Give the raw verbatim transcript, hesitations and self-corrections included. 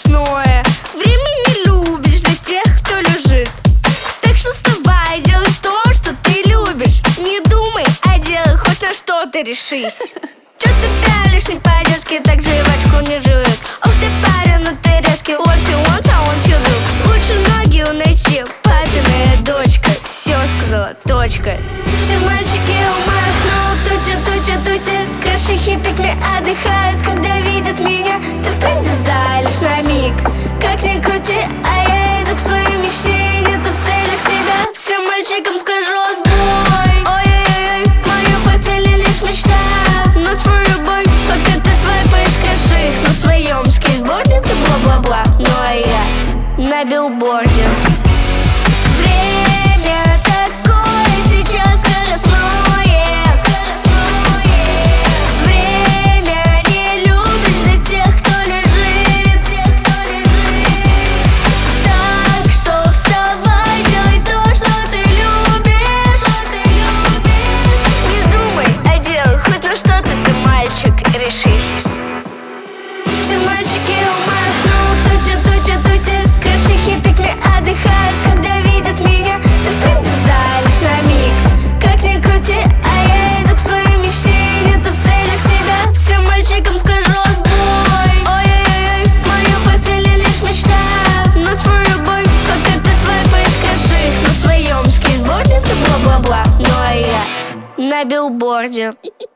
скоростное. Время не любишь для тех, кто лежит. Так что вставай, делай то, что ты любишь. Не думай, а делай хоть на что ты решись. Чё ты пялишь, не по-детски, так жвачку не жует. Ох ты парень, ну ты резкий. What you want, I want you do. Лучше ноги унайти, папиная дочка. Все сказала, точка. Все мальчики умахнут, тутя, тутя, тутя. Крашихи пикми отдыхают, когда видят меня. Ты в тренде залишь на миг, как ни крути, а я иду к своей мечте. Нету в целях тебя. Всем мальчикам скажу отбой. Ой-ой-ой, мою постель лишь мечта. На свой любой, пока ты свайпаешь краши их на своем скейтборде, ты бла-бла-бла. Ну а я на билборде. Время такое сейчас скоростное. Время не любишь для тех, кто лежит. Так что вставай, делай то, что ты любишь. Не думай, а делай хоть на что-то ты, мальчик, решись. Все мальчики умахнут, тутя, тутя, тутя. Крашихи пикми отдыхают, когда видят меня. Ты в тренде залишь на миг, как ни крути, а я иду к своей мечте. Нету в целях тебя. Всем мальчикам скажу отбой. Ой-ой-ой, мою постель лишь мечта. На свой любой, пока ты свайпаешь краши их на своем скейтборде, ты бла-бла-бла. Ну а я на билборде.